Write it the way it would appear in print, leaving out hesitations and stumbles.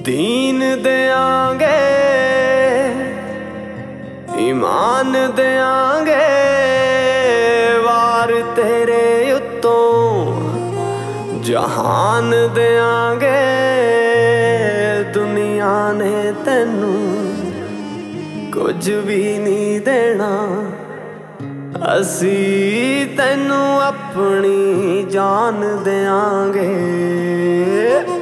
दीन देंगे, ईमान देंगे, वार तेरे उत्तों जहान देंगे। दुनिया ने तेनू कुछ भी नहीं देना, असी तेनू अपनी जान देंगे।